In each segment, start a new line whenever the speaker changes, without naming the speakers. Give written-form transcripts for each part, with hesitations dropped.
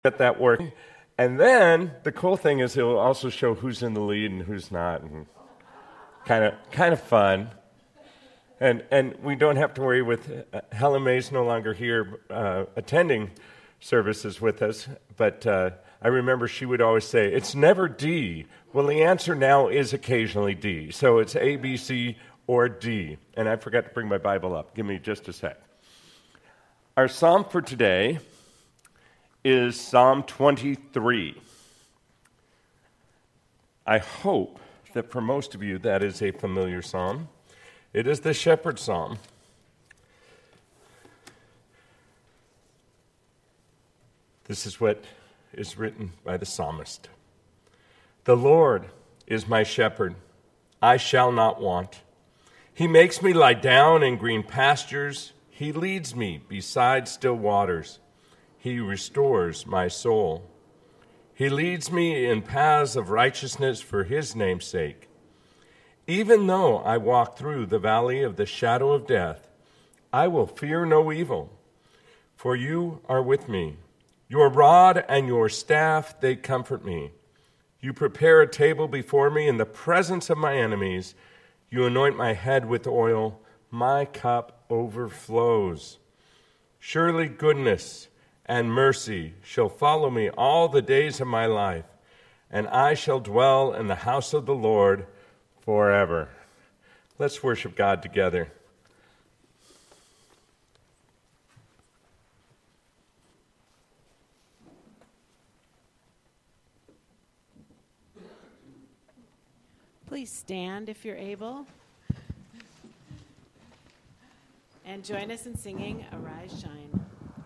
get that working. And then the cool thing is it'll also show who's in the lead and who's not, and kind of fun. And we don't have to worry with Helen May's no longer here attending services with us, but I remember she would always say, it's never D. Well, the answer now is occasionally D. So it's A, B, C, or D. And I forgot to bring my Bible up. Give me just a sec. Our psalm for today is Psalm 23. I hope that for most of you that is a familiar psalm. It is the shepherd's psalm. This is what is written by the psalmist. The Lord is my shepherd. I shall not want. He makes me lie down in green pastures. He leads me beside still waters. He restores my soul. He leads me in paths of righteousness for his name's sake. Even though I walk through the valley of the shadow of death, I will fear no evil, for you are with me. Your rod and your staff, they comfort me. You prepare a table before me in the presence of my enemies. You anoint my head with oil. My cup overflows. Surely goodness and mercy shall follow me all the days of my life, and I shall dwell in the house of the Lord forever. Let's worship God together.
Please stand if you're able. And join us in singing Arise, Shine.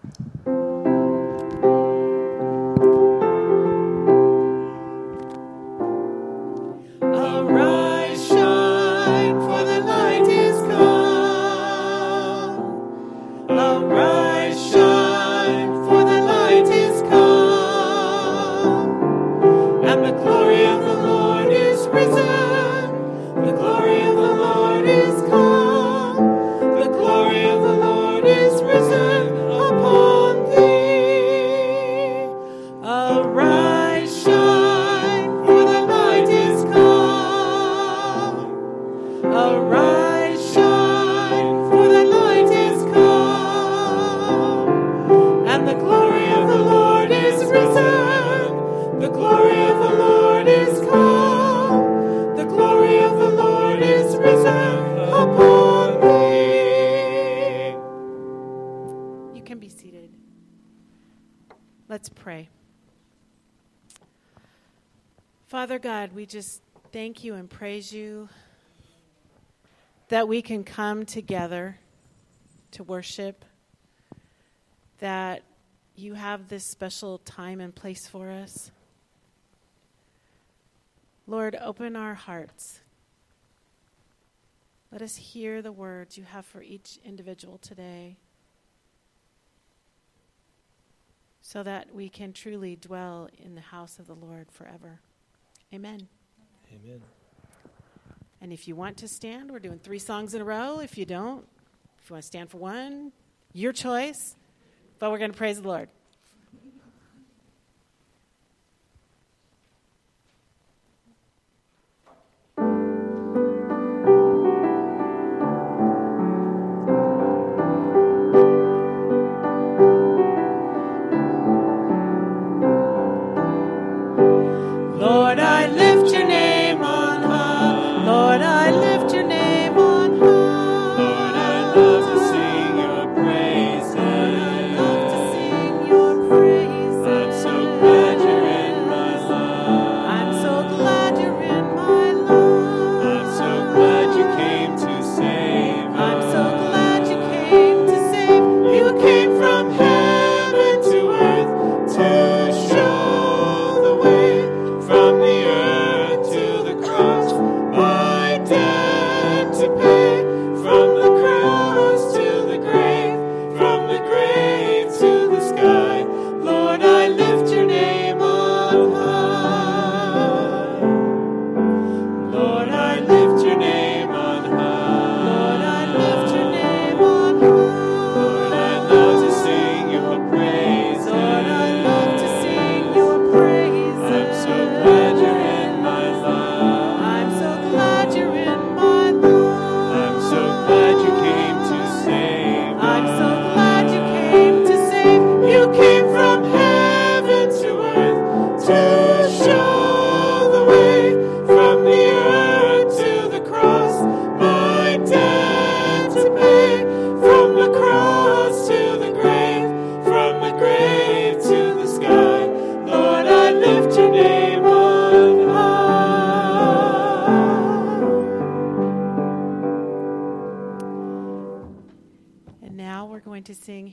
Arise, shine, for the light is come. Arise, shine, for the light is come. And the glory of the Lord is risen. The glory of the Lord is come. The glory of the Lord is risen upon thee. Arise, shine, for the light is come. Arise, shine, for the light is come. And the glory of the Lord is risen. The glory of the Lord is come. The glory of the Lord is risen upon thee.
You can be seated. Let's pray. Father God, we just thank you and praise you that we can come together to worship, that you have this special time and place for us. Lord, open our hearts. Let us hear the words you have for each individual today, so that we can truly dwell in the house of the Lord forever. Amen.
Amen.
And if you want to stand, we're doing 3 songs in a row. If you don't, if you want to stand for one, your choice. But we're going to praise the Lord.
Lord, I lift your name on high. Lord, I lift your name on high. Lord, I love to sing your praises. Lord, I love to sing your praises. I'm so glad you're in my life. I'm so glad you're in my life. I'm so glad you came to save us. I'm so glad you came to save. You came from heaven to earth to show the way from the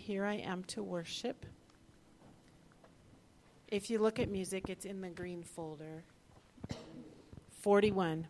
Here I Am to Worship. If you look at music, it's in the green folder. 41.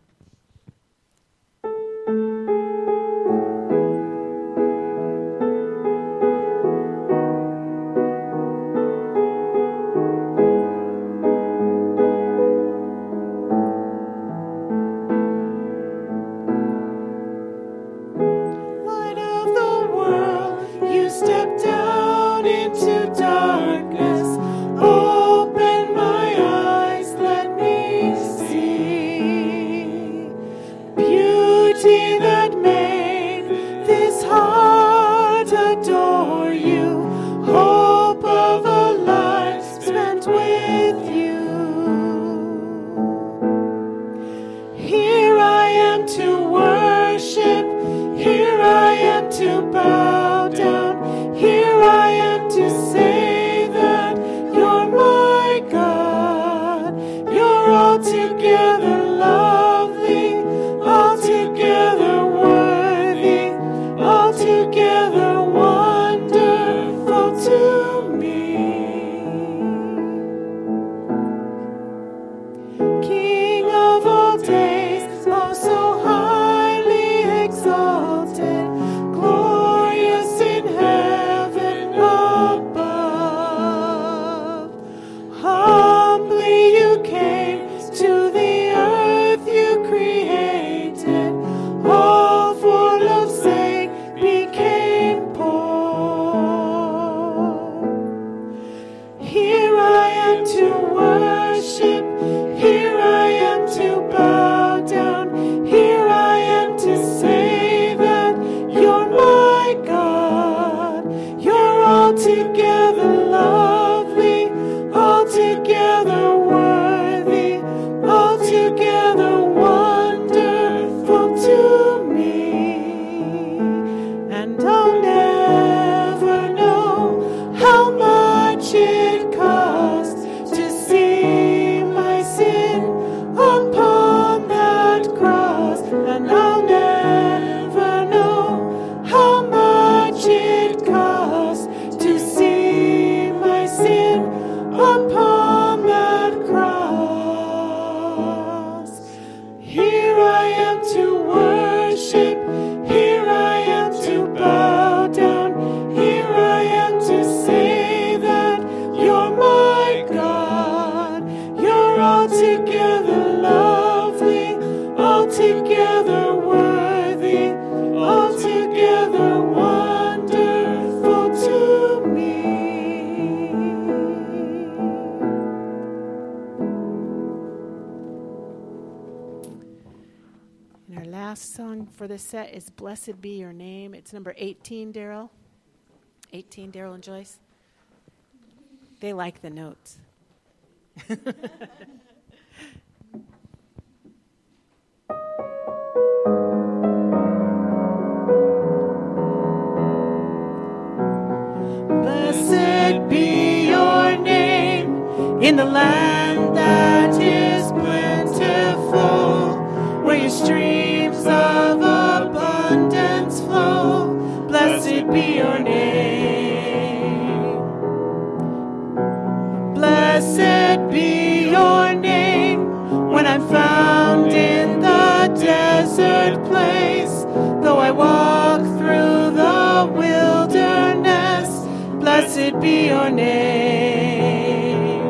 For this set is Blessed Be Your Name. It's number 18, Daryl. 18, Daryl and Joyce. They like the notes.
Blessed be your name in the land that is plentiful, where your streams of abundance flow. Blessed be your name. Blessed be your name when I'm found in the desert place. Though I walk through the wilderness, blessed be your name.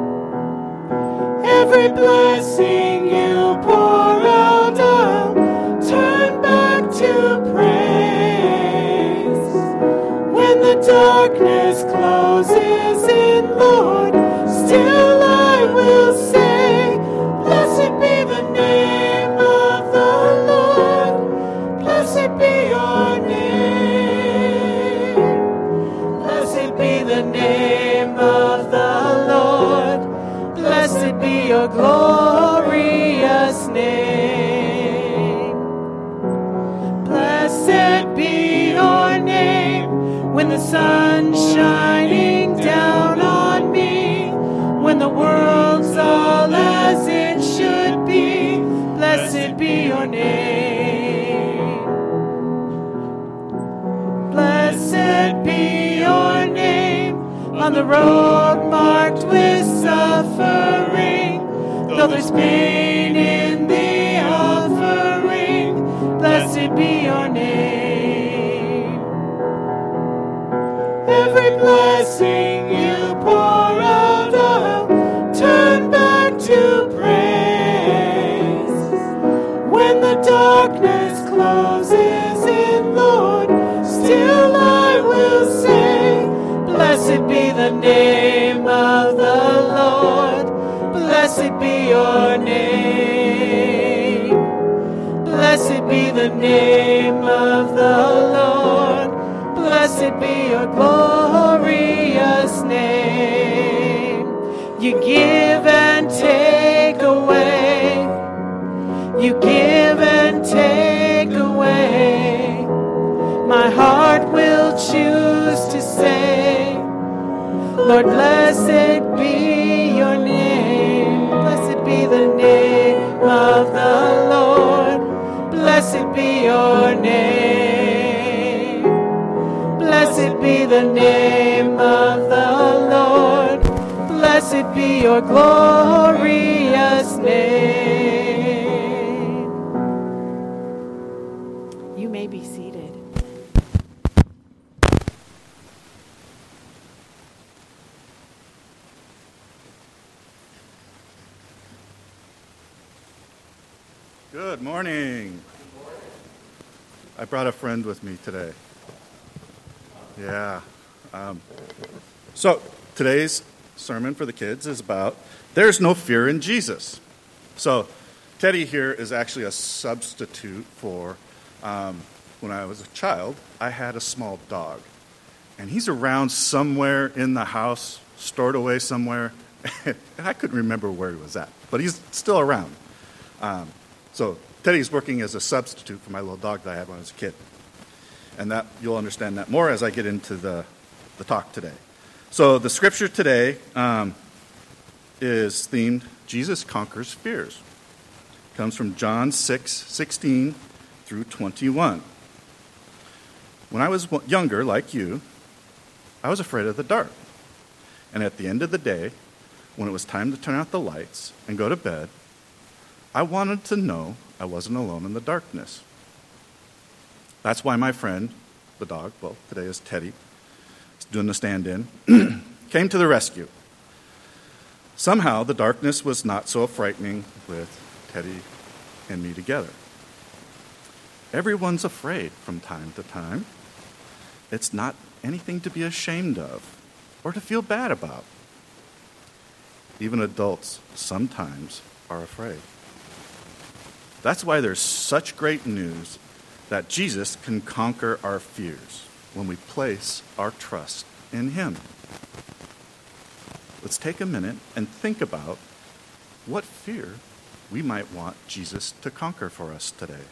Every blessing you pour out, I'll turn back to praise. When the darkness closes in, Lord, still I will say, blessed be the name of the Lord. Blessed be your name. Blessed be the name of the Lord. Blessed be your glorious name. Blessed be your name when the sun's shining down on me, when the world's all as it should be. Blessed be your name. Blessed be your the road marked with suffering, though there's pain in the offering, blessed be your name. Every blessing you pour out, I'll turn back to praise. When the darkness closes in, Lord, still I will say, blessed be the name of the Lord, blessed be your name. Blessed be the name of the Lord, blessed be your glorious name. You give and take away, you give and take away. My heart will choose to say, Lord, blessed be your name. Blessed be the name of the Lord, blessed be your name. Blessed be the name of the Lord, blessed be your glorious name.
You may be seated.
Good morning. I brought a friend with me today. Yeah. So today's sermon for the kids is about there's no fear in Jesus. So Teddy here is actually a substitute for when I was a child, I had a small dog. And he's around somewhere in the house, stored away somewhere. And I couldn't remember where he was at, but he's still around. So Teddy's working as a substitute for my little dog that I had when I was a kid. And that you'll understand that more as I get into the talk today. So the scripture today is themed, Jesus Conquers Fears. It comes from John 6:16 through 21. When I was younger, like you, I was afraid of the dark. And at the end of the day, when it was time to turn out the lights and go to bed, I wanted to know I wasn't alone in the darkness. That's why my friend, the dog, well, today is Teddy, doing the stand-in, came to the rescue. Somehow, the darkness was not so frightening with Teddy and me together. Everyone's afraid from time to time. It's not anything to be ashamed of or to feel bad about. Even adults sometimes are afraid. That's why there's such great news that Jesus can conquer our fears when we place our trust in him. Let's take a minute and think about what fear we might want Jesus to conquer for us today.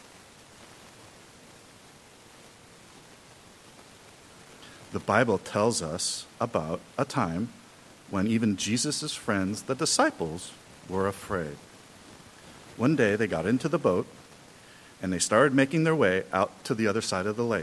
The Bible tells us about a time when even Jesus' friends, the disciples, were afraid. One day they got into the boat and they started making their way out to the other side of the lake.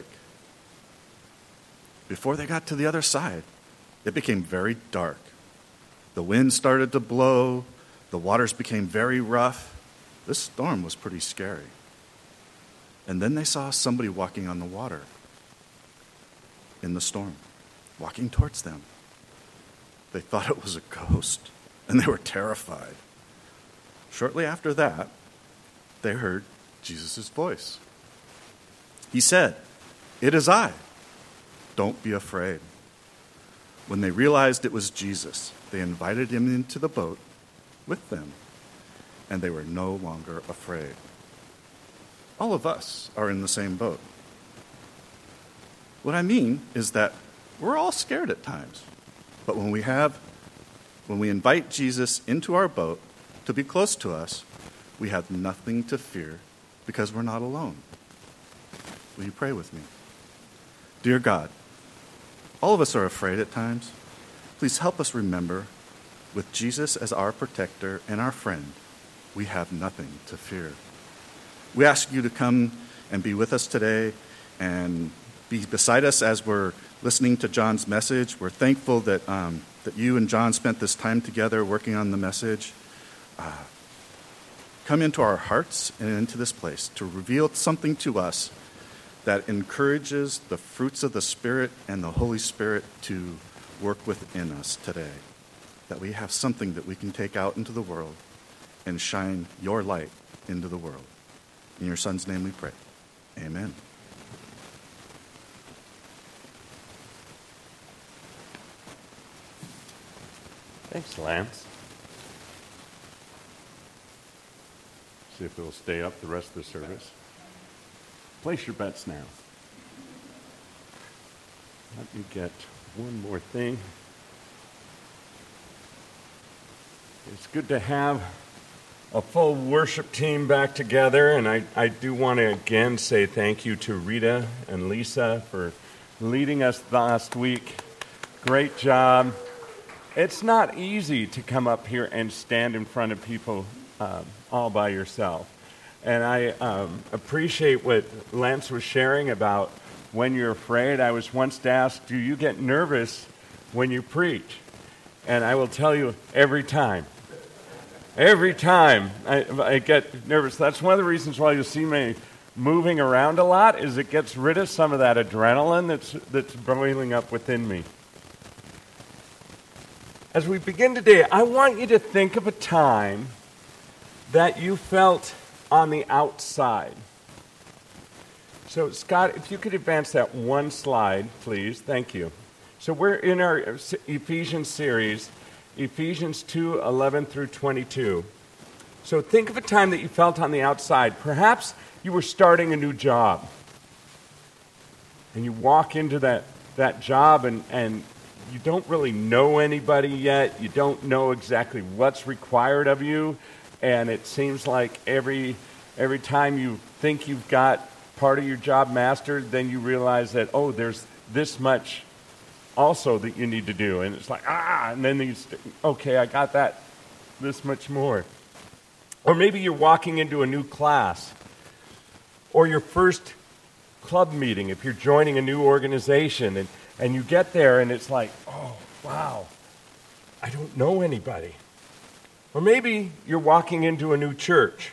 Before they got to the other side, it became very dark. The wind started to blow. The waters became very rough. This storm was pretty scary. And then they saw somebody walking on the water in the storm, walking towards them. They thought it was a ghost, and they were terrified. Shortly after that, they heard Jesus' voice. He said, "It is I. Don't be afraid." When they realized it was Jesus, they invited him into the boat with them, and they were no longer afraid. All of us are in the same boat. What I mean is that we're all scared at times, but when we invite Jesus into our boat to be close to us, we have nothing to fear because we're not alone. Will you pray with me? Dear God, all of us are afraid at times. Please help us remember, with Jesus as our protector and our friend, we have nothing to fear. We ask you to come and be with us today and be beside us as we're listening to John's message. We're thankful that that you and John spent this time together working on the message come into our hearts and into this place to reveal something to us that encourages the fruits of the Spirit and the Holy Spirit to work within us today. That we have something that we can take out into the world and shine your light into the world. In your Son's name we pray. Amen.
Thanks, Lance. See if it'll stay up the rest of the service. Place your bets now. Let me get one more thing. It's good to have a full worship team back together, and I do want to again say thank you to Rita and Lisa for leading us last week. Great job. It's not easy to come up here and stand in front of people all by yourself. And I appreciate what Lance was sharing about when you're afraid. I was once asked, do you get nervous when you preach? And I will tell you, every time. Every time I get nervous. That's one of the reasons why you see me moving around a lot, is it gets rid of some of that adrenaline that's boiling up within me. As we begin today, I want you to think of a time that you felt on the outside. So, Scott, if you could advance that one slide, please. Thank you. So we're in our Ephesians series, Ephesians 2:11 through 22. So think of a time that you felt on the outside. Perhaps you were starting a new job. And you walk into that job and you don't really know anybody yet. You don't know exactly what's required of you. And it seems like every time you think you've got part of your job mastered, then you realize that, oh, there's this much also that you need to do. And it's like, and then okay, I got that, this much more. Or maybe you're walking into a new class, or your first club meeting if you're joining a new organization, and you get there and it's like, oh, wow, I don't know anybody. Or maybe you're walking into a new church.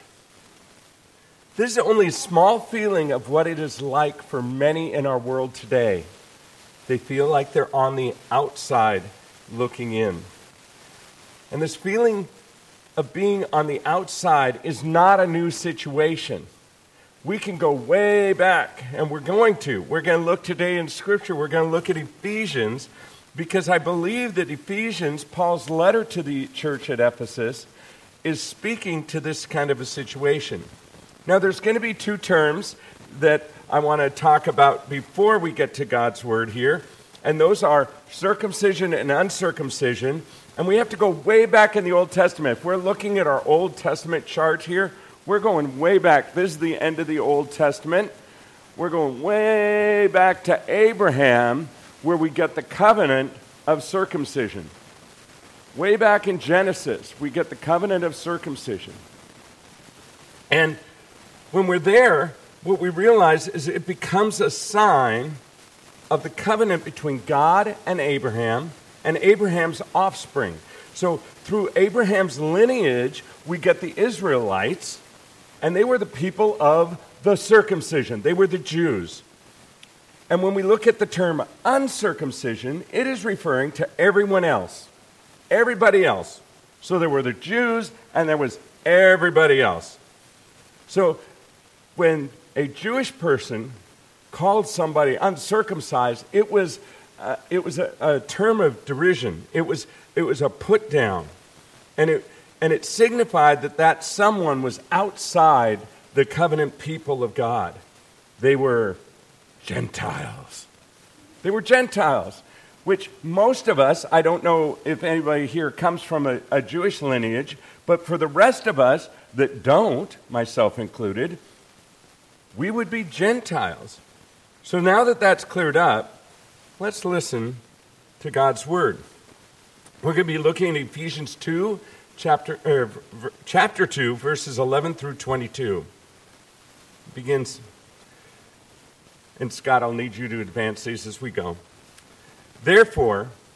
This is only a small feeling of what it is like for many in our world today. They feel like they're on the outside looking in. And this feeling of being on the outside is not a new situation. We can go way back, and we're going to. We're going to look today in Scripture. We're going to look at Ephesians, because I believe that Ephesians, Paul's letter to the church at Ephesus, is speaking to this kind of a situation. Now, there's going to be two terms that I want to talk about before we get to God's Word here, and those are circumcision and uncircumcision. And we have to go way back in the Old Testament. If we're looking at our Old Testament chart here, we're going way back. This is the end of the Old Testament. We're going way back to Abraham, where we get the covenant of circumcision. Way back in Genesis, we get the covenant of circumcision. And when we're there, what we realize is it becomes a sign of the covenant between God and Abraham's offspring. So through Abraham's lineage, we get the Israelites, and they were the people of the circumcision. They were the Jews. And when we look at the term uncircumcision, it is referring to everyone else. Everybody else. So there were the Jews, and there was everybody else. So when a Jewish person called somebody uncircumcised, it was a term of derision. It was a put down, and it signified that someone was outside the covenant people of God. They were Gentiles. They were Gentiles, which most of us, I don't know if anybody here comes from a Jewish lineage, but for the rest of us that don't, myself included, we would be Gentiles. So now that that's cleared up, let's listen to God's Word. We're going to be looking at Ephesians 2, chapter 2, verses 11 through 22. It begins, and Scott, I'll need you to advance these as we go. Therefore,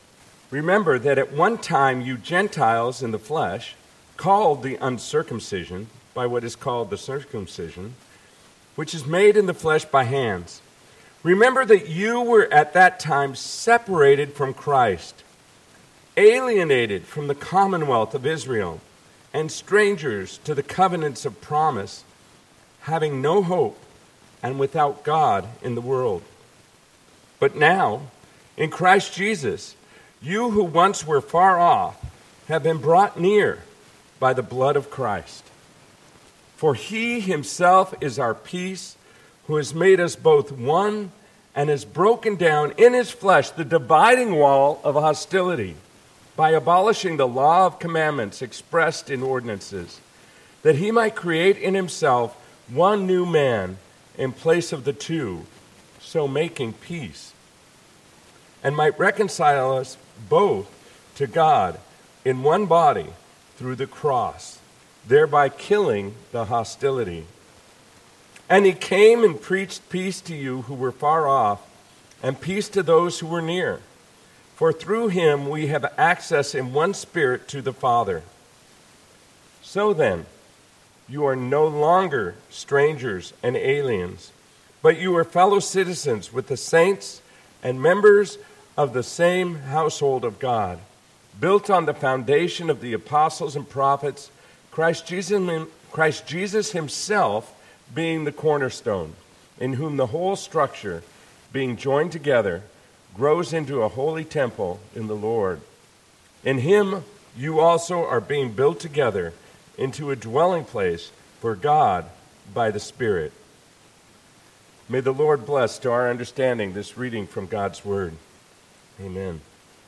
Remember that at one time you Gentiles in the flesh, called the uncircumcision by what is called the circumcision, which is made in the flesh by hands. Remember that you were at that time separated from Christ, alienated from the commonwealth of Israel, and strangers to the covenants of promise, having no hope and without God in the world. But now, in Christ Jesus, you who once were far off have been brought near by the blood of Christ. For he himself is our peace, who has made us both one and has broken down in his flesh the dividing wall of hostility by abolishing the law of commandments expressed in ordinances, that he might create in himself one new man in place of the two, so making peace, and might reconcile us both to God in one body through the cross, thereby killing the hostility. And he came and preached peace to you who were far off, and peace to those who were near. For through him we have access in one Spirit to the Father. So then, you are no longer strangers and aliens, but you are fellow citizens with the saints and members of the same household of God, built on the foundation of the apostles and prophets, Christ Jesus himself being the cornerstone, in whom the whole structure, being joined together, grows into a holy temple in the Lord. In him you also are being built together into a dwelling place for God by the Spirit. May the Lord bless to our understanding this reading from God's Word. Amen.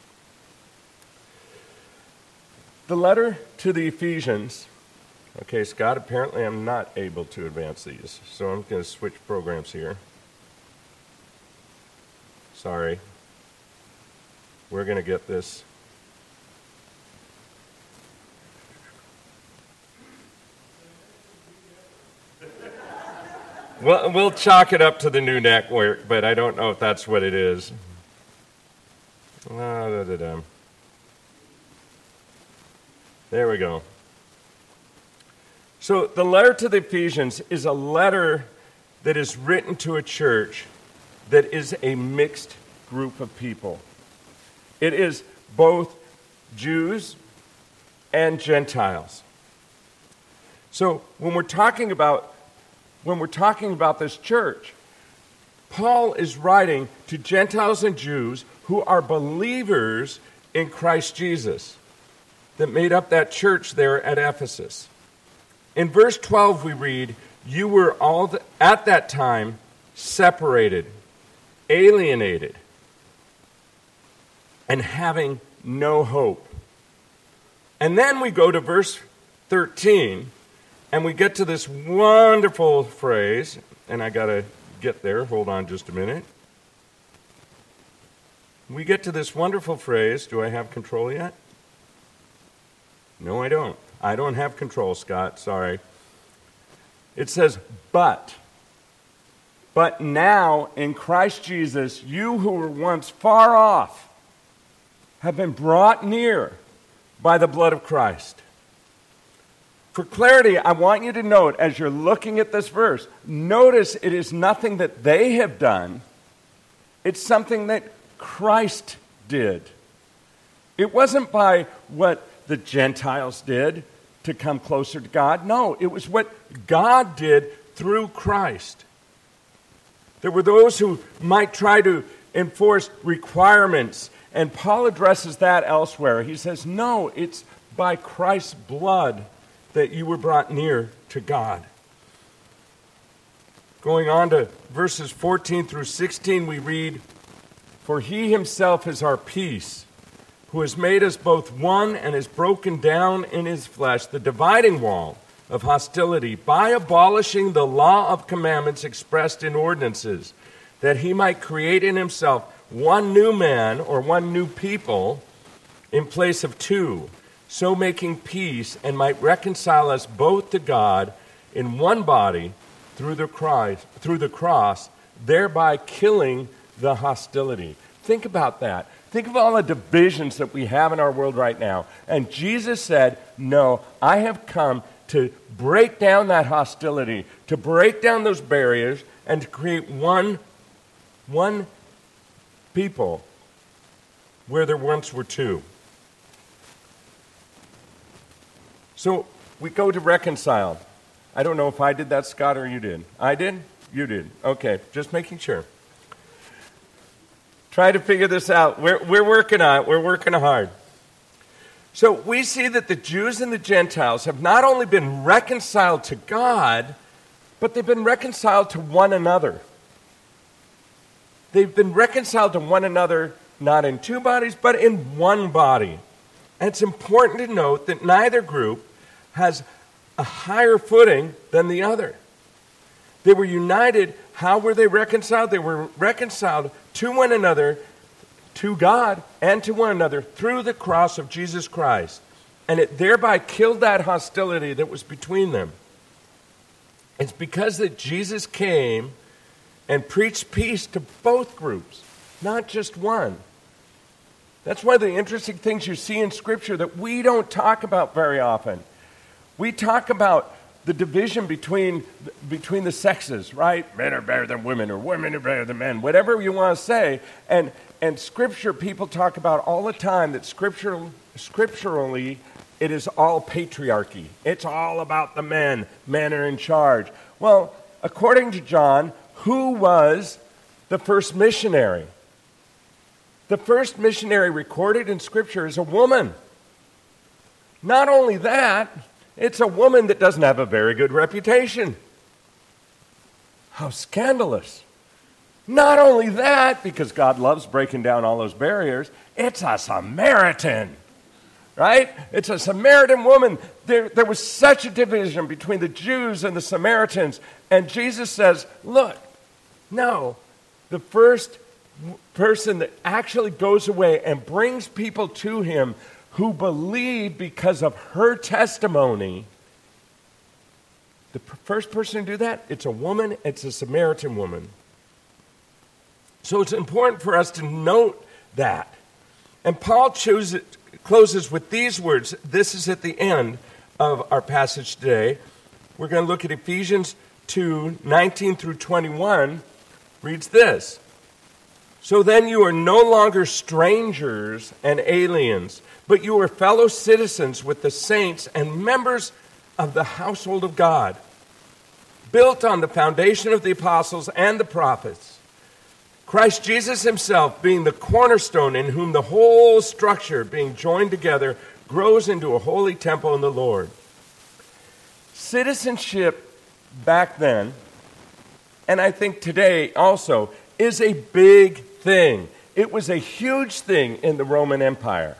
The letter to the Ephesians. Okay, Scott, apparently I'm not able to advance these, so I'm going to switch programs here. Sorry. We're going to get this. Well, we'll chalk it up to the new network, but I don't know if that's what it is. There we go. So the letter to the Ephesians is a letter that is written to a church that is a mixed group of people. It is both Jews and Gentiles. So when we're talking about this church, Paul is writing to Gentiles and Jews who are believers in Christ Jesus that made up that church there at Ephesus. In verse 12 we read, you were all at that time separated, alienated, and having no hope. And then we go to verse 13, and we get to this wonderful phrase, and I got to get there. Hold on just a minute. We get to this wonderful phrase. Do I have control yet? No, I don't. I don't have control, Scott. Sorry. It says, but now in Christ Jesus, you who were once far off have been brought near by the blood of Christ. For clarity, I want you to note, as you're looking at this verse, notice it is nothing that they have done. It's something that Christ did. It wasn't by what the Gentiles did to come closer to God. No, it was what God did through Christ. There were those who might try to enforce requirements, and Paul addresses that elsewhere. He says, no, it's by Christ's blood that you were brought near to God. Going on to verses 14 through 16, we read, for he himself is our peace, who has made us both one and has broken down in his flesh the dividing wall of hostility by abolishing the law of commandments expressed in ordinances, that he might create in himself one new man or one new people in place of two, so making peace, and might reconcile us both to God in one body through the cross, thereby killing the hostility. Think about that. Think of all the divisions that we have in our world right now. And Jesus said, no, I have come to break down that hostility, to break down those barriers, and to create one people where there once were two. So we go to reconcile. I don't know if I did that, Scott, or you did. I did? You did. Okay, just making sure. Try to figure this out. We're working on it. We're working hard. So we see that the Jews and the Gentiles have not only been reconciled to God, but they've been reconciled to one another. They've been reconciled to one another not in two bodies, but in one body. And it's important to note that neither group has a higher footing than the other. They were united. How were they reconciled? They were reconciled to one another, to God, and to one another through the cross of Jesus Christ. And it thereby killed that hostility that was between them. It's because that Jesus came and preached peace to both groups, not just one. That's one of the interesting things you see in Scripture that we don't talk about very often. We talk about the division between the sexes, right? Men are better than women, or women are better than men, whatever you want to say. And Scripture, people talk about all the time that scripturally, it is all patriarchy. It's all about the men. Men are in charge. Well, according to John, who was the first missionary? The first missionary recorded in Scripture is a woman. Not only that, it's a woman that doesn't have a very good reputation. How scandalous. Not only that, because God loves breaking down all those barriers, it's a Samaritan, right? It's a Samaritan woman. There was such a division between the Jews and the Samaritans. And Jesus says, look, no, the first person that actually goes away and brings people to him who believe because of her testimony, the first person to do that, it's a woman, it's a Samaritan woman. So it's important for us to note that. And Paul closes with these words. This is at the end of our passage today. We're going to look at Ephesians 2, 19 through 21. Reads this. So then you are no longer strangers and aliens, but you are fellow citizens with the saints and members of the household of God, built on the foundation of the apostles and the prophets, Christ Jesus himself being the cornerstone, in whom the whole structure, being joined together, grows into a holy temple in the Lord. Citizenship back then, and I think today also, is a big thing. It was a huge thing in the Roman Empire.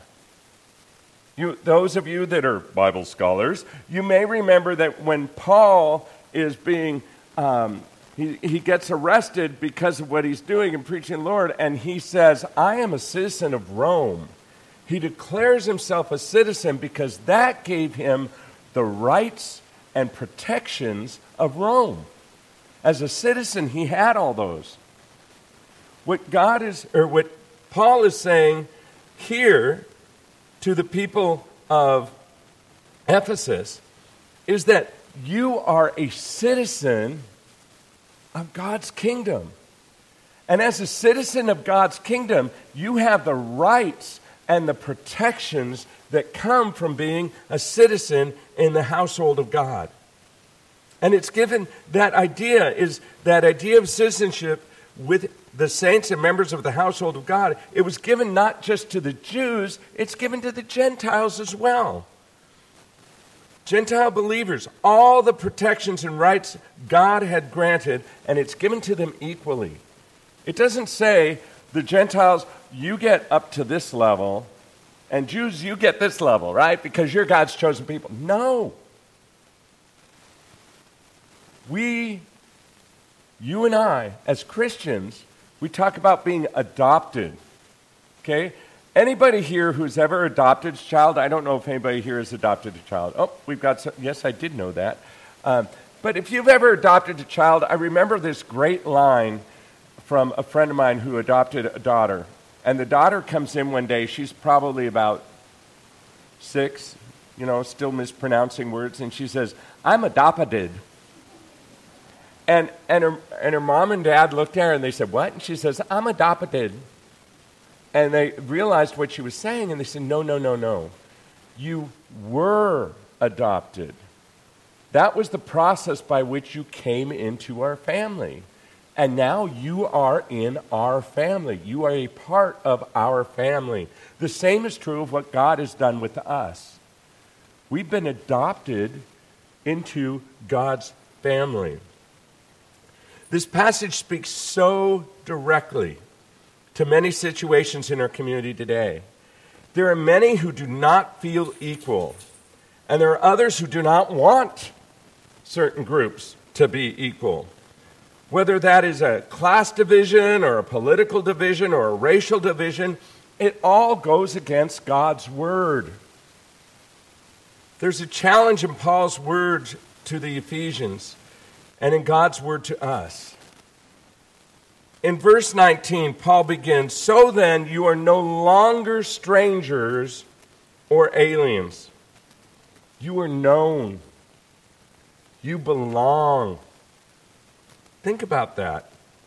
Those of you that are Bible scholars, you may remember that when Paul is being, he gets arrested because of what he's doing in preaching the Lord, and he says, I am a citizen of Rome. He declares himself a citizen because that gave him the rights and protections of Rome. As a citizen, he had all those. What Paul is saying here to the people of Ephesus is that you are a citizen of God's kingdom. And as a citizen of God's kingdom, you have the rights and the protections that come from being a citizen in the household of God. And it's given that idea of citizenship with the saints and members of the household of God. It was given not just to the Jews, it's given to the Gentiles as well. Gentile believers, all the protections and rights God had granted, and it's given to them equally. It doesn't say, the Gentiles, you get up to this level, and Jews, you get this level, right? Because you're God's chosen people. No. You and I, as Christians, we talk about being adopted, okay? Anybody here who's ever adopted a child? I don't know if anybody here has adopted a child. Oh, we've got some. Yes, I did know that. But if you've ever adopted a child, I remember this great line from a friend of mine who adopted a daughter. And the daughter comes in one day. She's probably about 6, still mispronouncing words. And she says, "I'm adopted." And her mom and dad looked at her and they said, "What?" And she says, "I'm adopted." And they realized what she was saying. And they said, No. You were adopted. That was the process by which you came into our family. And now you are in our family. You are a part of our family. The same is true of what God has done with us. We've been adopted into God's family. This passage speaks so directly to many situations in our community today. There are many who do not feel equal, and there are others who do not want certain groups to be equal. Whether that is a class division or a political division or a racial division, it all goes against God's word. There's a challenge in Paul's words to the Ephesians and in God's word to us. In verse 19, Paul begins, "So then you are no longer strangers or aliens. You are known. You belong." Think about that.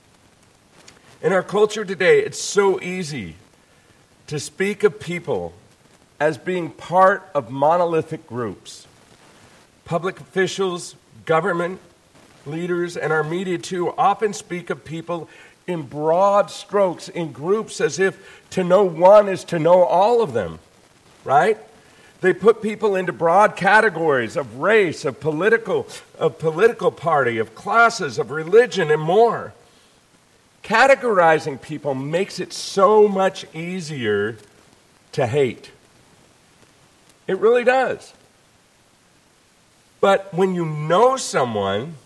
In our culture today, it's so easy to speak of people as being part of monolithic groups. Public officials, government leaders, and our media too often speak of people in broad strokes, in groups, as if to know one is to know all of them, right? They put people into broad categories of race, of political party, of classes, of religion, and more. Categorizing people makes it so much easier to hate. It really does. But when you know someone,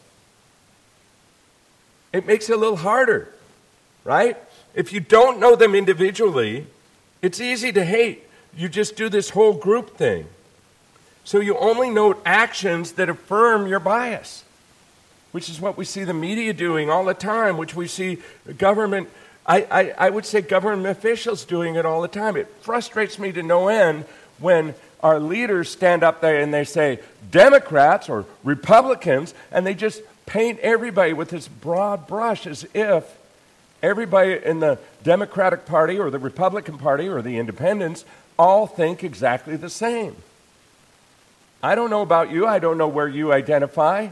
it makes it a little harder, right? If you don't know them individually, it's easy to hate. You just do this whole group thing. So you only note actions that affirm your bias, which is what we see the media doing all the time, which we see government, I would say government officials doing it all the time. It frustrates me to no end when our leaders stand up there and they say Democrats or Republicans, and they just paint everybody with this broad brush as if everybody in the Democratic Party or the Republican Party or the Independents all think exactly the same. I don't know about you. I don't know where you identify.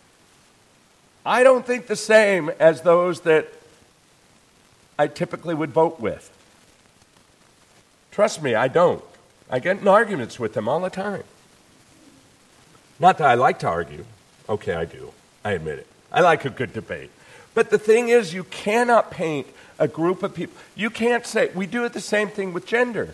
I don't think the same as those that I typically would vote with. Trust me, I don't. I get in arguments with them all the time. Not that I like to argue. Okay, I do. I admit it. I like a good debate. But the thing is, you cannot paint a group of people. You can't say, we do it the same thing with gender.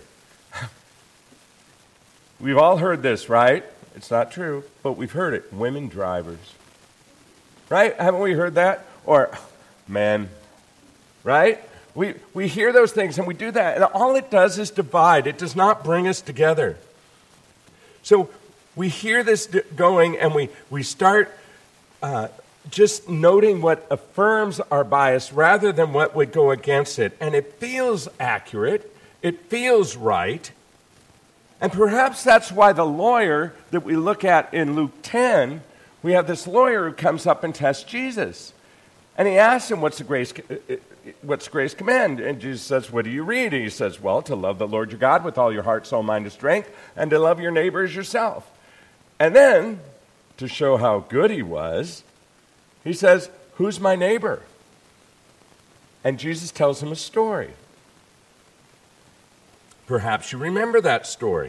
We've all heard this, right? It's not true, but we've heard it. Women drivers. Right? Haven't we heard that? Or men. Right? We hear those things and we do that. And all it does is divide. It does not bring us together. So we hear this going and we start just noting what affirms our bias rather than what would go against it. And it feels accurate. It feels right. And perhaps that's why the lawyer that we look at in Luke 10, we have this lawyer who comes up and tests Jesus. And he asks him, what's the greatest command? And Jesus says, what do you read? And he says, well, to love the Lord your God with all your heart, soul, mind, and strength, and to love your neighbor as yourself. And then, to show how good he was, he says, who's my neighbor? And Jesus tells him a story. Perhaps you remember that story.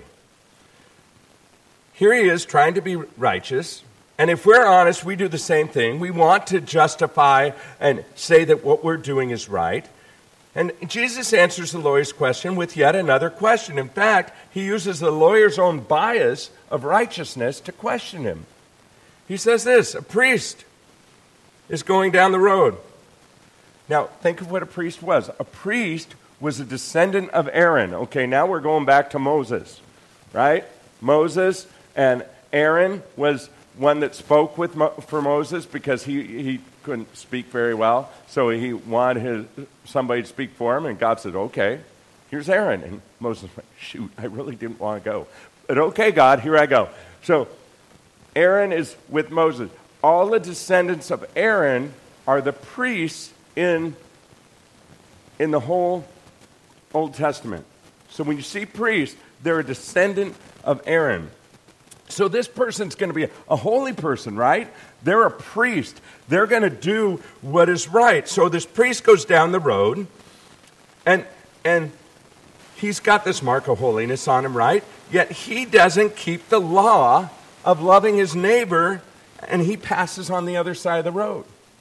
Here he is trying to be righteous. And if we're honest, we do the same thing. We want to justify and say that what we're doing is right. And Jesus answers the lawyer's question with yet another question. In fact, he uses the lawyer's own bias of righteousness to question him. He says this, a priest is going down the road. Now, think of what a priest was. A priest was a descendant of Aaron. Okay, now we're going back to Moses, right? Moses and Aaron was one that spoke for Moses because he couldn't speak very well. So he wanted somebody to speak for him, and God said, okay. here's Aaron. And Moses went, shoot, I really didn't want to go. But okay, God, here I go. So Aaron is with Moses. All the descendants of Aaron are the priests in the whole Old Testament. So when you see priests, they're a descendant of Aaron. So this person's going to be a holy person, right? They're a priest. They're going to do what is right. So this priest goes down the road, and he's got this mark of holiness on him, right? Yet he doesn't keep the law of loving his neighbor, and he passes on the other side of the road.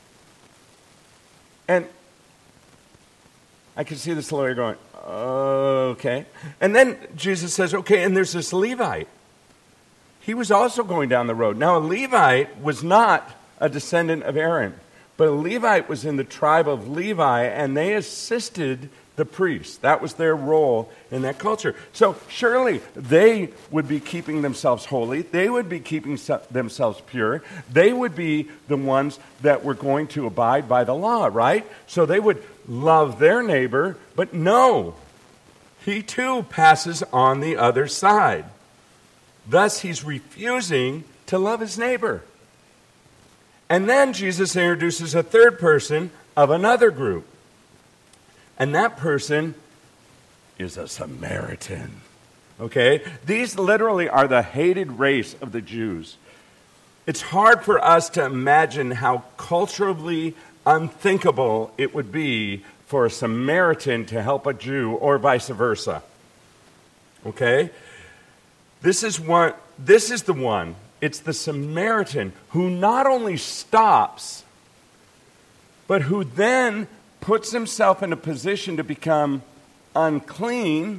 And I can see this lawyer going, okay. And then Jesus says, okay, and there's this Levite. He was also going down the road. Now, a Levite was not a descendant of Aaron, but a Levite was in the tribe of Levi, and they assisted the priests. That was their role in that culture. So surely they would be keeping themselves holy. They would be keeping themselves pure. They would be the ones that were going to abide by the law, right? So they would love their neighbor, but no, he too passes on the other side. Thus, he's refusing to love his neighbor. And then Jesus introduces a third person of another group. And that person is a Samaritan. Okay? These literally are the hated race of the Jews. It's hard for us to imagine how culturally unthinkable it would be for a Samaritan to help a Jew or vice versa. Okay? This is the one. It's the Samaritan who not only stops, but who then puts himself in a position to become unclean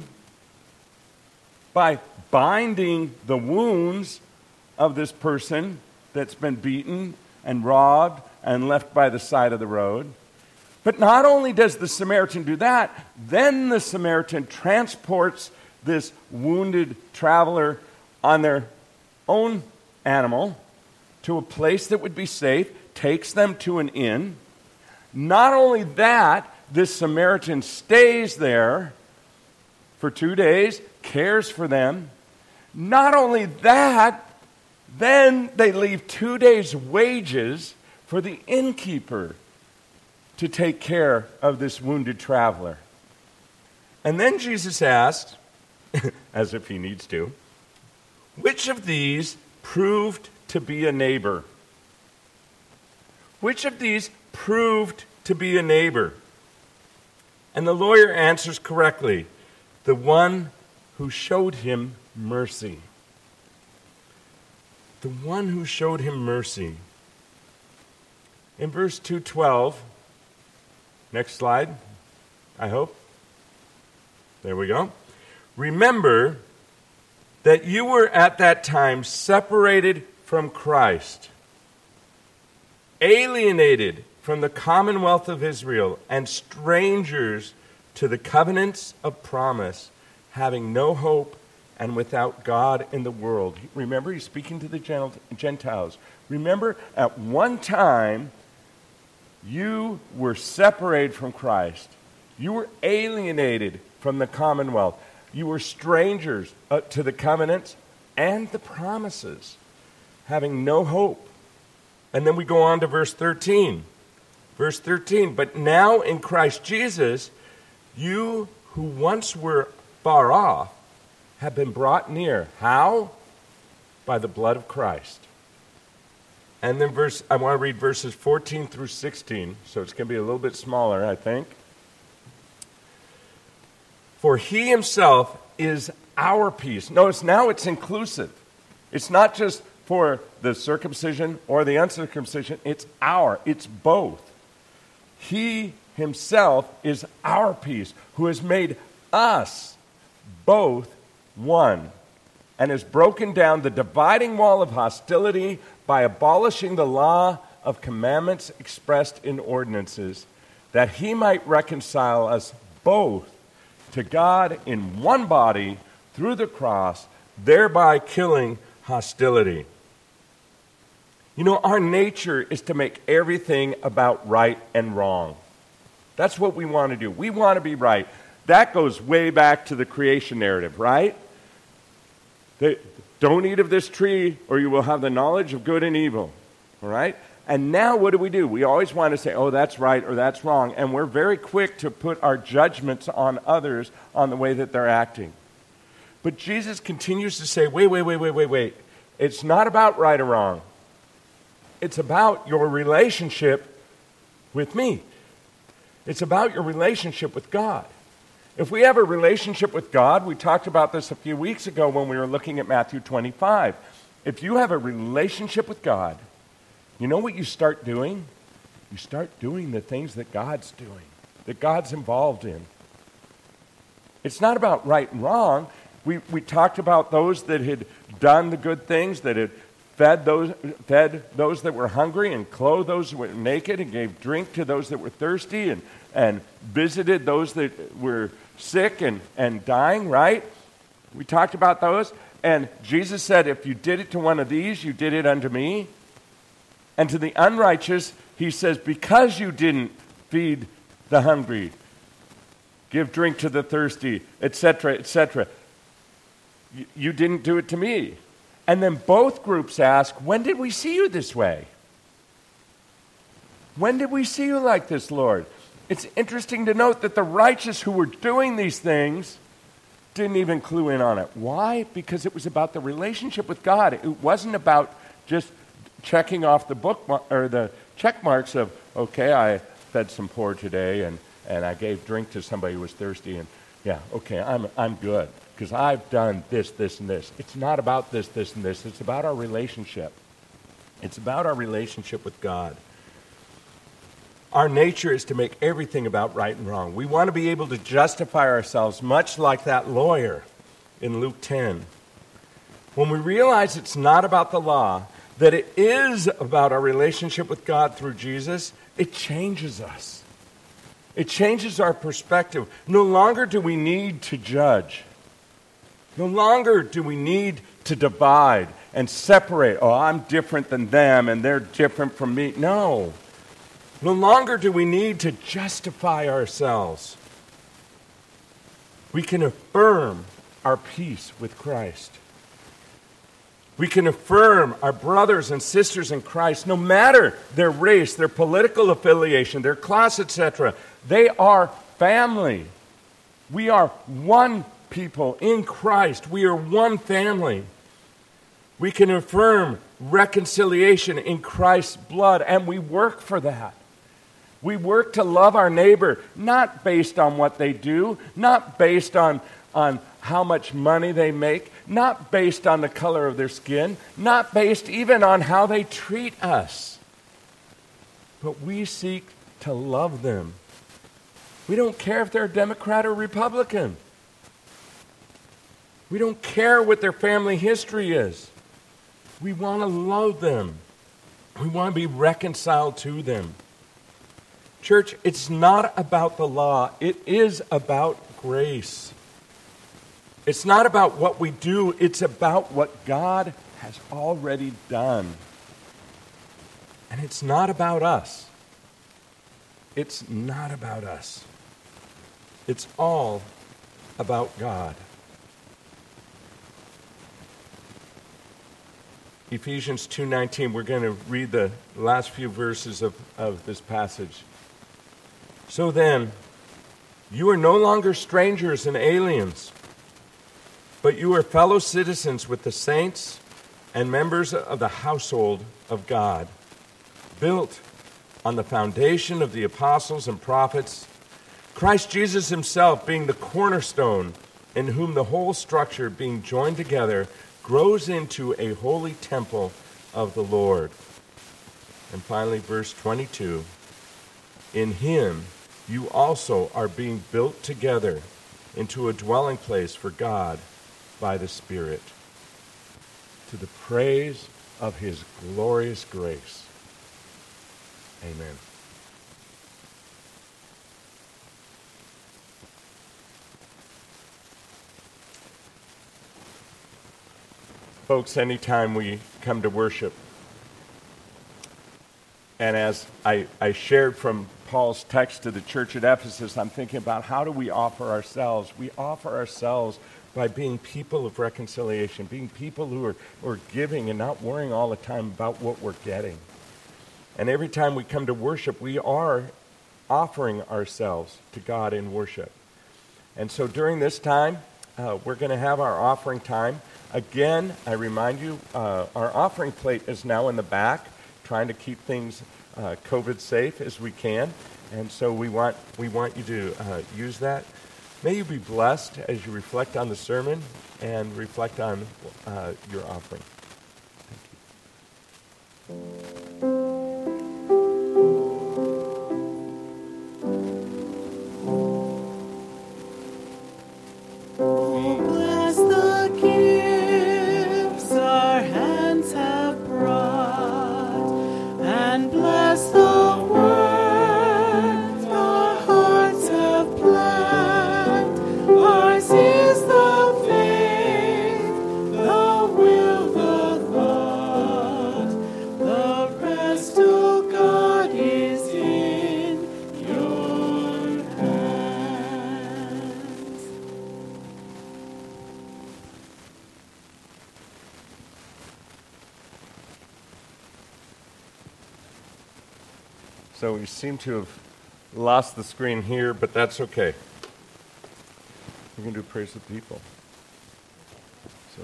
by binding the wounds of this person that's been beaten and robbed and left by the side of the road. But not only does the Samaritan do that, then the Samaritan transports this wounded traveler on their own animal to a place that would be safe, takes them to an inn. Not only that, this Samaritan stays there for 2 days, cares for them. Not only that, then they leave 2 days' wages for the innkeeper to take care of this wounded traveler. And then Jesus asked, as if he needs to, which of these proved to be a neighbor? Which of these proved to be a neighbor? And the lawyer answers correctly, the one who showed him mercy. The one who showed him mercy. In verse 2:12, next slide, I hope. There we go. Remember that you were at that time separated from Christ, alienated from the commonwealth of Israel, and strangers to the covenants of promise, having no hope and without God in the world. Remember, he's speaking to the Gentiles. Remember, at one time, you were separated from Christ. You were alienated from the commonwealth. You were strangers to the covenants and the promises, having no hope. And then we go on to verse 13. Verse 13, but now in Christ Jesus, you who once were far off have been brought near. How? By the blood of Christ. And then I want to read verses 14 through 16, so it's going to be a little bit smaller, I think. For he himself is our peace. Notice now it's inclusive. It's not just for the circumcision or the uncircumcision. It's both. He himself is our peace, who has made us both one, and has broken down the dividing wall of hostility by abolishing the law of commandments expressed in ordinances, that he might reconcile us both to God in one body through the cross, thereby killing hostility. You know, our nature is to make everything about right and wrong. That's what we want to do. We want to be right. That goes way back to the creation narrative, right? Don't eat of this tree or you will have the knowledge of good and evil, all right? And now what do? We always want to say, oh, that's right or that's wrong, and we're very quick to put our judgments on others on the way that they're acting. But Jesus continues to say, wait. It's not about right or wrong. It's about your relationship with me. It's about your relationship with God. If we have a relationship with God, we talked about this a few weeks ago when we were looking at Matthew 25. If you have a relationship with God, you know what you start doing? You start doing the things that God's doing, that God's involved in. It's not about right and wrong. We talked about those that had done the good things, that had fed those that were hungry and clothed those that were naked and gave drink to those that were thirsty and visited those that were sick and dying, right? We talked about those. And Jesus said, if you did it to one of these, you did it unto me. And to the unrighteous, he says, because you didn't feed the hungry, give drink to the thirsty, etc., you didn't do it to me. And then both groups ask, when did we see you this way? When did we see you like this, Lord? It's interesting to note that the righteous who were doing these things didn't even clue in on it. Why? Because it was about the relationship with God. It wasn't about just checking off the or the check marks of, okay, I fed some poor today and I gave drink to somebody who was thirsty, and yeah, okay, I'm good because I've done this, and this. It's not about this, and this. It's about our relationship. It's about our relationship with God. Our nature is to make everything about right and wrong. We want to be able to justify ourselves, much like that lawyer in Luke 10. When we realize it's not about the law, that it is about our relationship with God through Jesus, it changes us. It changes our perspective. No longer do we need to judge. No longer do we need to divide and separate. Oh, I'm different than them and they're different from me. No. No longer do we need to justify ourselves. We can affirm our peace with Christ. We can affirm our brothers and sisters in Christ, no matter their race, their political affiliation, their class, etc. They are family. We are one people in Christ. We are one family. We can affirm reconciliation in Christ's blood, and we work for that. We work to love our neighbor, not based on what they do, not based on how much money they make, not based on the color of their skin, not based even on how they treat us. But we seek to love them. We don't care if they're Democrat or Republican. We don't care what their family history is. We want to love them. We want to be reconciled to them. Church, it's not about the law. It is about grace. It's not about what we do. It's about what God has already done. And it's not about us. It's not about us. It's all about God. Ephesians 2:19, we're going to read the last few verses of this passage. So then, you are no longer strangers and aliens, but you are fellow citizens with the saints and members of the household of God, built on the foundation of the apostles and prophets, Christ Jesus himself being the cornerstone, in whom the whole structure being joined together grows into a holy temple of the Lord. And finally, verse 22, in him you also are being built together into a dwelling place for God by the Spirit, to the praise of his glorious grace. Amen. Folks, anytime we come to worship, And as I shared from Paul's text to the church at Ephesus, I'm thinking about how do we offer ourselves? We offer ourselves by being people of reconciliation, being people who are giving and not worrying all the time about what we're getting. And every time we come to worship, we are offering ourselves to God in worship. And so during this time, we're going to have our offering time. Again, I remind you, our offering plate is now in the back, trying to keep things COVID safe as we can. And so we want you to use that. May you be blessed as you reflect on the sermon and reflect on your offering. Thank you. So we seem to have lost the screen here, but that's okay. We're going to do praise the people. So.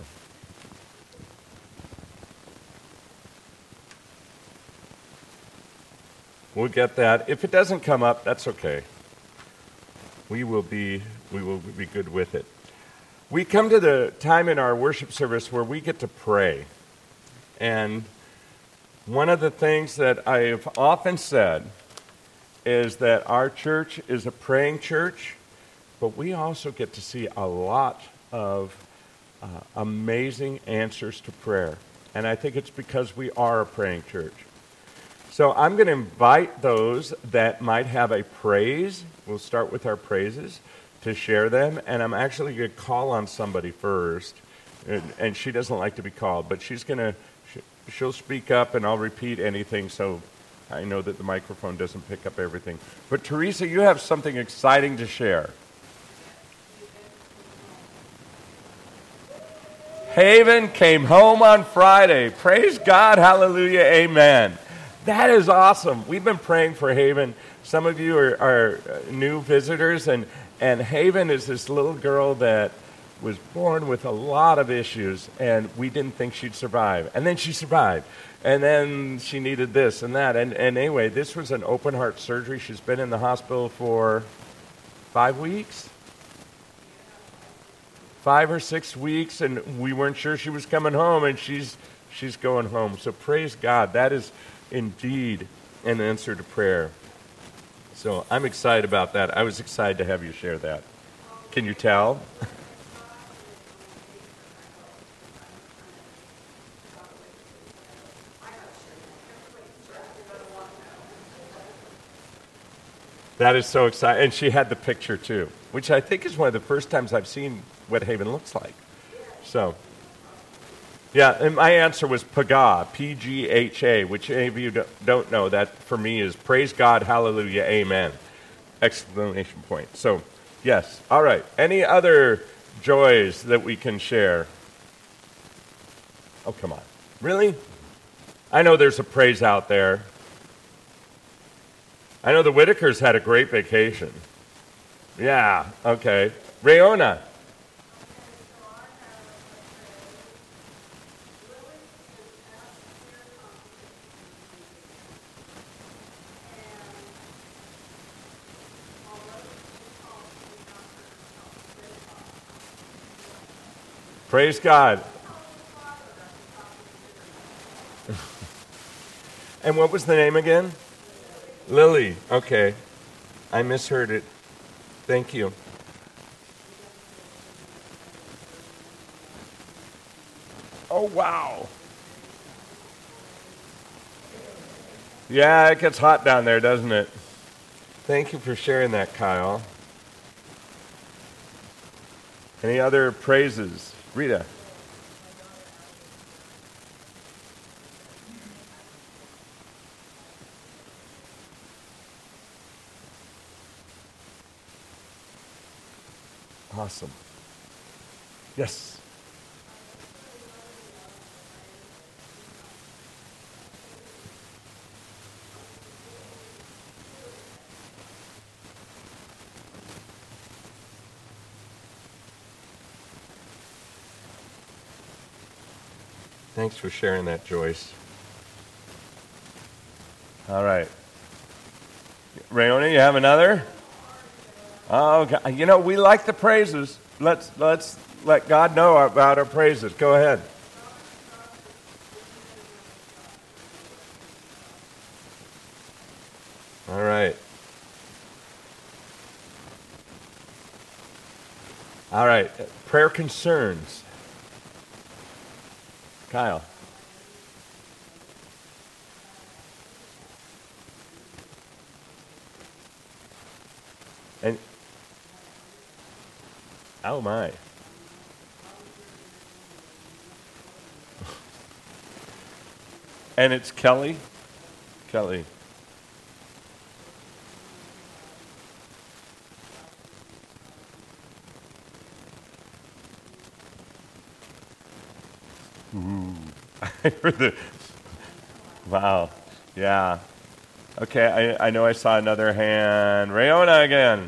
We'll get that. If it doesn't come up, that's okay. We will be good with it. We come to the time in our worship service where we get to pray. And one of the things that I've often said is that our church is a praying church, but we also get to see a lot of amazing answers to prayer. And I think it's because we are a praying church. So I'm going to invite those that might have a praise, we'll start with our praises, to share them. And I'm actually going to call on somebody first. And she doesn't like to be called, but she'll speak up and I'll repeat anything so I know that the microphone doesn't pick up everything. But Teresa, you have something exciting to share. Haven came home on Friday. Praise God, hallelujah, amen. That is awesome. We've been praying for Haven. Some of you are new visitors, and Haven is this little girl that was born with a lot of issues, and we didn't think she'd survive. And then she survived. And then she needed this and that. And anyway, this was an open heart surgery. She's been in the hospital for 5 weeks? 5 or 6 weeks, and we weren't sure she was coming home, and she's going home. So praise God. That is indeed an answer to prayer. So I'm excited about that. I was excited to have you share that. Can you tell? That is so exciting. And she had the picture too, which I think is one of the first times I've seen what Haven looks like. So, yeah, and my answer was Pagha, P-G-H-A, which any of you don't know, that for me is praise God, hallelujah, amen, exclamation point. So, yes. All right. Any other joys that we can share? Oh, come on. Really? I know there's a praise out there. I know the Whitakers had a great vacation. Yeah, okay. Rayona. Praise God. And what was the name again? Lily. Okay. I misheard it. Thank you. Oh, wow. Yeah, it gets hot down there, doesn't it? Thank you for sharing that, Kyle. Any other praises? Rita. Awesome. Yes. Thanks for sharing that, Joyce. All right. Rayona, you have another? Oh, God. You know, we like the praises. Let's let God know about our praises. Go ahead. All right. All right. Prayer concerns. Kyle. And oh my. And it's Kelly. Kelly. Ooh. Wow. Yeah. Okay, I know I saw another hand. Rayona again.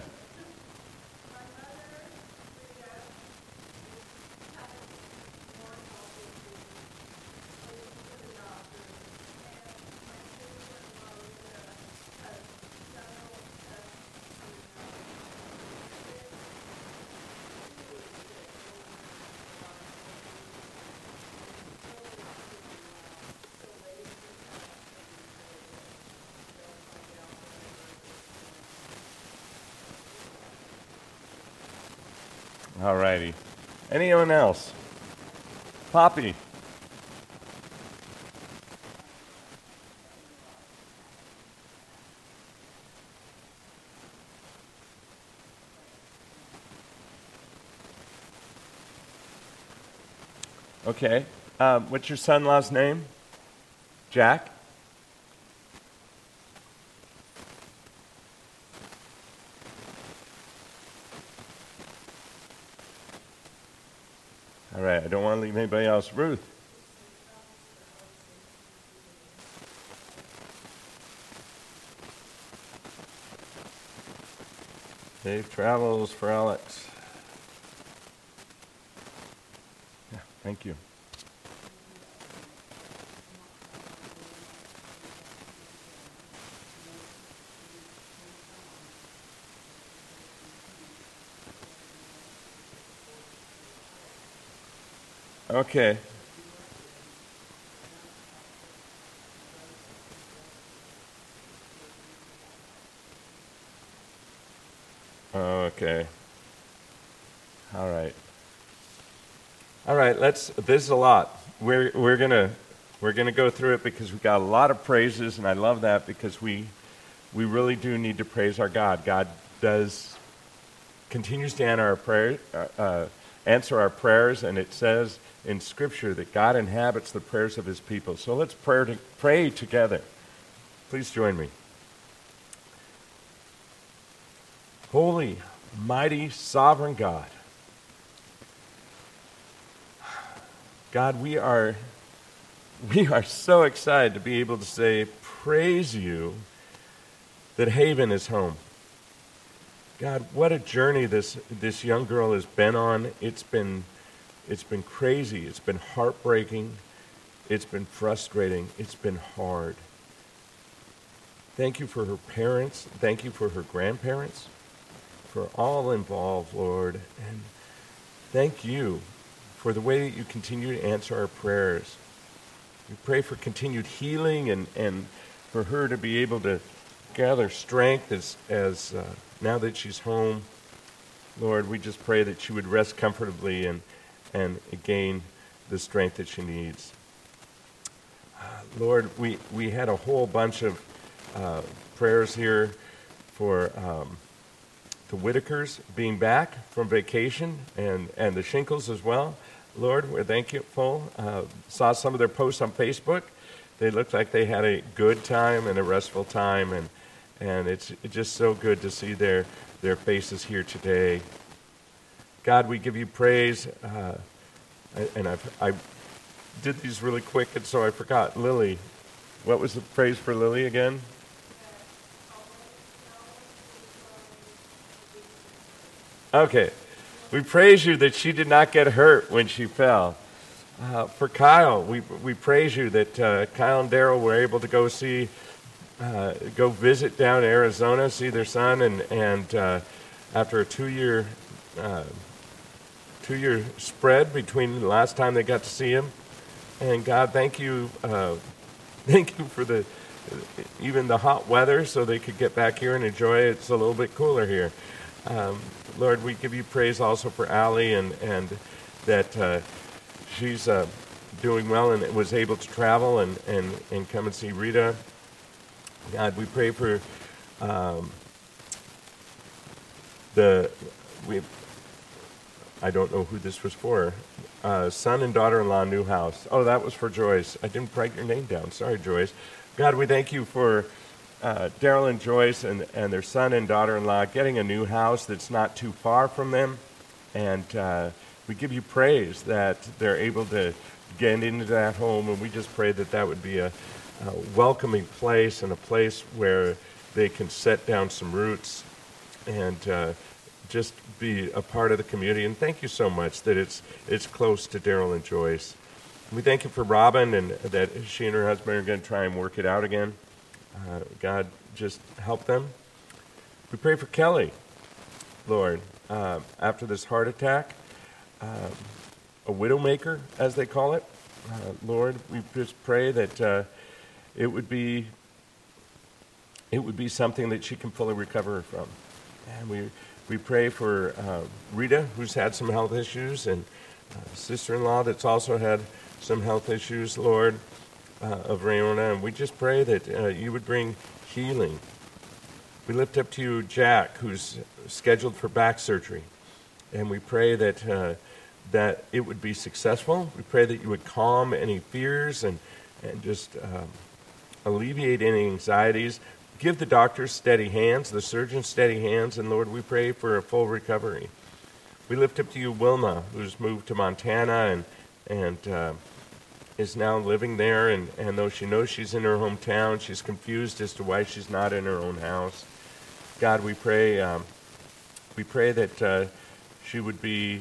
All righty. Anyone else? Poppy. Okay. What's your son-in-law's name? Jack? All right, I don't want to leave anybody else. Ruth. Safe travels for Alex. Yeah, thank you. Okay. Okay. All right. All right. This is a lot. We're gonna go through it because we got a lot of praises, and I love that because we really do need to praise our God. God continues to answer our prayers, and it says in Scripture that God inhabits the prayers of His people. So let's pray together. Please join me. Holy, mighty, sovereign God. God, we are so excited to be able to say, praise you, that Haven is home. God, what a journey this young girl has been on. It's been crazy. It's been heartbreaking. It's been frustrating. It's been hard. Thank you for her parents. Thank you for her grandparents, for all involved, Lord. And thank you for the way that you continue to answer our prayers. We pray for continued healing and for her to be able to gather strength as now that she's home. Lord, we just pray that she would rest comfortably and gain the strength that she needs. Lord, we had a whole bunch of prayers here for the Whitakers being back from vacation and the Shinkles as well. Lord, we're thankful. Saw some of their posts on Facebook. They looked like they had a good time and a restful time, and it's just so good to see their faces here today. God, we give you praise. And I did these really quick, and so I forgot. Lily, what was the praise for Lily again? Okay. We praise you that she did not get hurt when she fell. For Kyle, we praise you that Kyle and Daryl were able to go visit down in Arizona, see their son, and after a two-year spread between the last time they got to see him. And God, thank you for even the hot weather, so they could get back here and enjoy it. It's a little bit cooler here. Lord, we give you praise also for Allie and that she's doing well and was able to travel and come and see Rita. God, we pray for I don't know who this was for. Son and daughter-in-law new house. Oh, that was for Joyce. I didn't write your name down. Sorry, Joyce. God, we thank you for Daryl and Joyce and their son and daughter-in-law getting a new house that's not too far from them. And we give you praise that they're able to get into that home. And we just pray that would be a welcoming place and a place where they can set down some roots and just be a part of the community. And thank you so much that it's close to Daryl and Joyce. We thank you for Robin and that she and her husband are going to try and work it out again. God, just help them. We pray for Kelly, Lord, after this heart attack, a widowmaker, as they call it. Lord, we just pray that it would be something that she can fully recover from. And we pray for Rita, who's had some health issues, and sister-in-law that's also had some health issues, Lord, of Rayona. And we just pray that you would bring healing. We lift up to you Jack, who's scheduled for back surgery. And we pray that it would be successful. We pray that you would calm any fears and just alleviate any anxieties. Give the doctors steady hands, the surgeons steady hands, and Lord, we pray for a full recovery. We lift up to you Wilma, who's moved to Montana and is now living there, and though she knows she's in her hometown, she's confused as to why she's not in her own house. God, we pray that she would be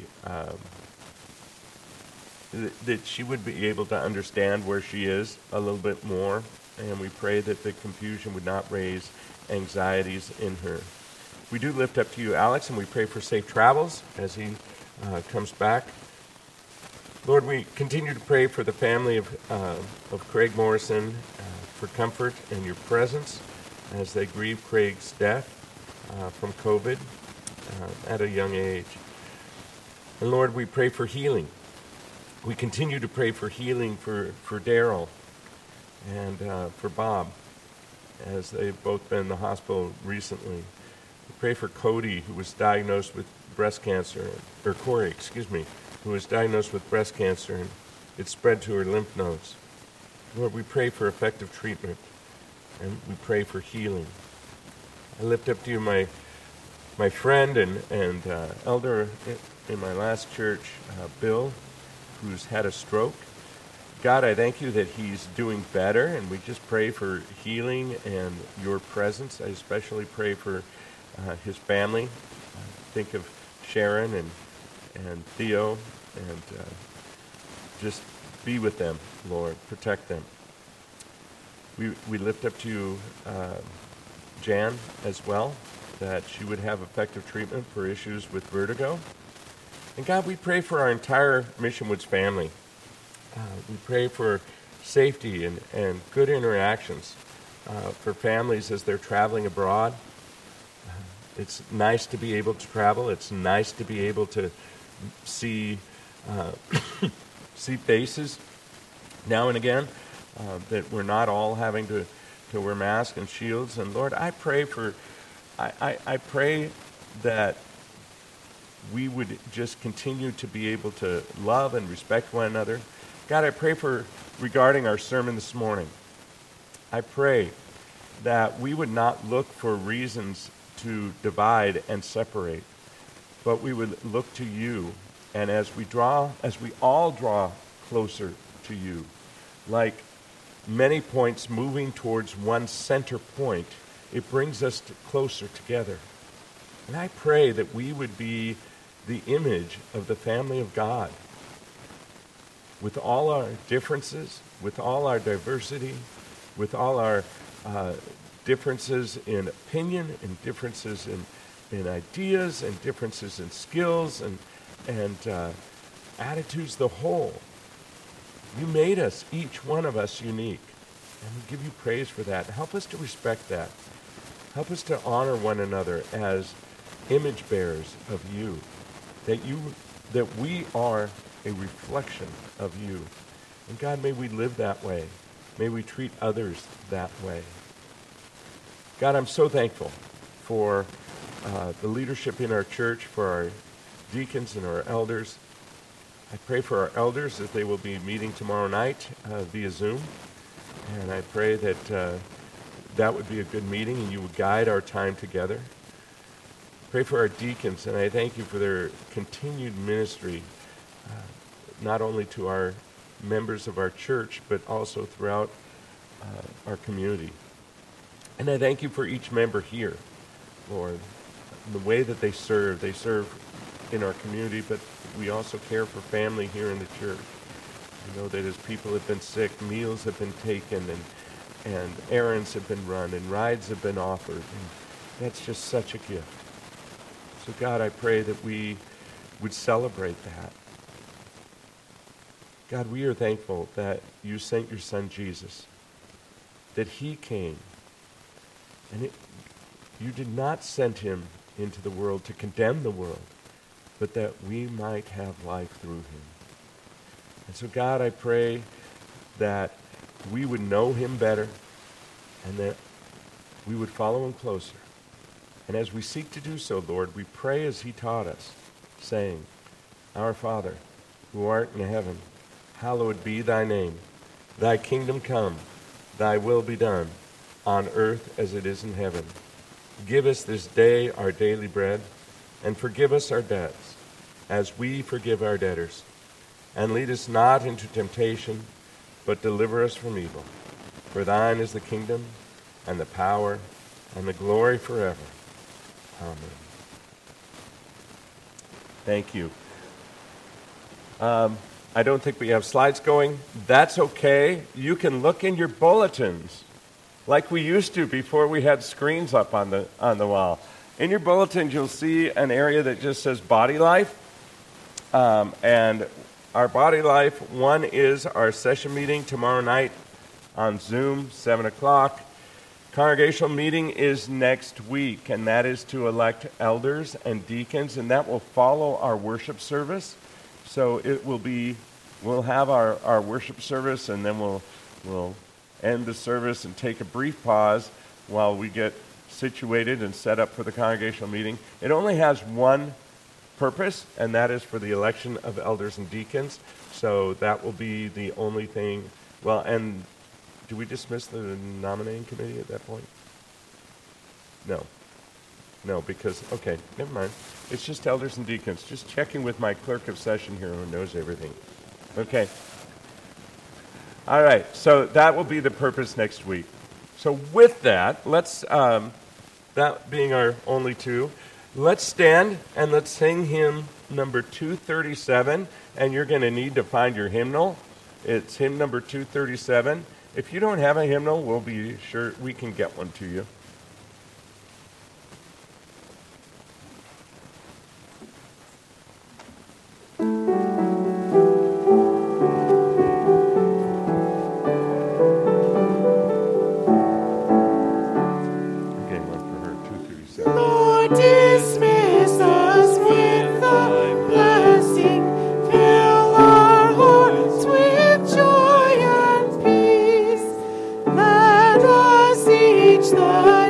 able to understand where she is a little bit more. And we pray that the confusion would not raise anxieties in her. We do lift up to you Alex, and we pray for safe travels as he comes back. Lord, we continue to pray for the family of Craig Morrison for comfort and your presence as they grieve Craig's death from COVID at a young age. And Lord, we pray for healing. We continue to pray for healing for Daryl and for Bob, as they've both been in the hospital recently. We pray for Cody, who was diagnosed with breast cancer, or Corey, who was diagnosed with breast cancer, and it spread to her lymph nodes. Lord, we pray for effective treatment, and we pray for healing. I lift up to you my friend and elder in my last church, Bill, who's had a stroke. God, I thank you that he's doing better, and we just pray for healing and your presence. I especially pray for his family. Think of Sharon and Theo, and just be with them, Lord. Protect them. We lift up to you Jan as well, that she would have effective treatment for issues with vertigo. And God, we pray for our entire Mission Woods family. We pray for safety and good interactions for families as they're traveling abroad. It's nice to be able to travel. It's nice to be able to see see faces now and again, that we're not all having to wear masks and shields. And Lord, I pray that we would just continue to be able to love and respect one another. God, I pray for regarding our sermon this morning. I pray that we would not look for reasons to divide and separate. but we would look to you. And as we all draw closer to you, like many points moving towards one center point, it brings us closer together. And I pray that we would be the image of the family of God. With all our differences, with all our diversity, with all our differences in opinion and differences in ideas and differences in skills and attitudes, the whole. You made us, each one of us, unique. And we give you praise for that. Help us to respect that. Help us to honor one another as image bearers of you. That we are a reflection of you. And God, may we live that way. May we treat others that way. God, I'm so thankful for the leadership in our church, for our deacons and our elders. I pray for our elders that they will be meeting tomorrow night via Zoom. And I pray that that would be a good meeting and you would guide our time together. Pray for our deacons, and I thank you for their continued ministry, not only to our members of our church, but also throughout our community. And I thank you for each member here, Lord, the way that they serve. They serve in our community, but we also care for family here in the church. We know that as people have been sick, meals have been taken, and errands have been run, and rides have been offered. And that's just such a gift. So God, I pray that we would celebrate that. God, we are thankful that you sent your son Jesus, that he came, and you did not send him into the world to condemn the world, but that we might have life through him. And so God, I pray that we would know him better and that we would follow him closer. And as we seek to do so, Lord, we pray as he taught us, saying, Our Father, who art in heaven, hallowed be thy name. Thy kingdom come, thy will be done, on earth as it is in heaven. Give us this day our daily bread, and forgive us our debts, as we forgive our debtors. And lead us not into temptation, but deliver us from evil. For thine is the kingdom, and the power, and the glory forever. Amen. Thank you. I don't think we have slides going. That's okay. You can look in your bulletins like we used to before we had screens up on the wall. In your bulletins, you'll see an area that just says Body Life. And our Body Life, one is our session meeting tomorrow night on Zoom, 7 o'clock. Congregational meeting is next week, and that is to elect elders and deacons, and that will follow our worship service. So we'll have our worship service, and then we'll end the service and take a brief pause while we get situated and set up for the congregational meeting. It only has one purpose, and that is for the election of elders and deacons. So that will be the only thing. Well, and do we dismiss the nominating committee at that point? No, because, okay, never mind. It's just elders and deacons. Just checking with my clerk of session here who knows everything. Okay. All right, so that will be the purpose next week. So with that, let's, that being our only two, let's stand and let's sing hymn number 237, and you're going to need to find your hymnal. It's hymn number 237. If you don't have a hymnal, we'll be sure we can get one to you.
Lord, dismiss us with thy blessing. Fill our hearts with joy and peace. Let us each the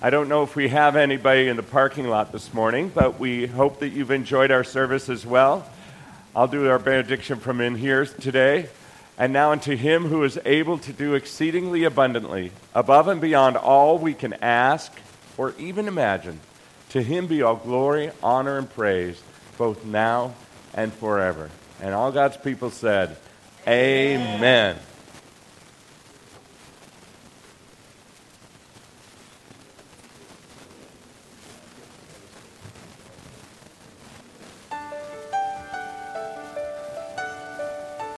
I don't know if we have anybody in the parking lot this morning, but we hope that you've enjoyed our service as well. I'll do our benediction from in here today. And now unto him who is able to do exceedingly abundantly, above and beyond all we can ask or even imagine, to him be all glory, honor, and praise, both now and forever. And all God's people said, Amen.